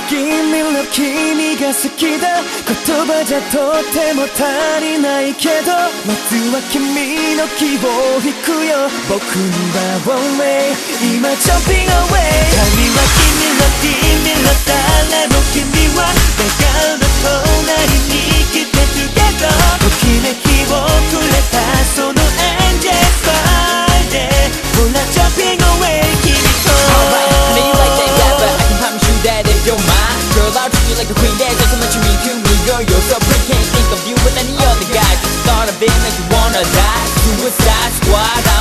君の君が好きだ言葉じゃとても足りないけどまずは君の気を引くよ僕には one way 今 jumping away 髪は君の誰も君はだから隣に来て together ときめきをくれたその angel Friday ほら jumping away 君と Alright, honey, you like that, yeah, but I can promise you that if you're mine Girl, I'll treat you like a queen, that doesn't mention me to me Girl, you're so pretty, can't think of you with any other guy Just thought of it, make you wanna die Suicide Squad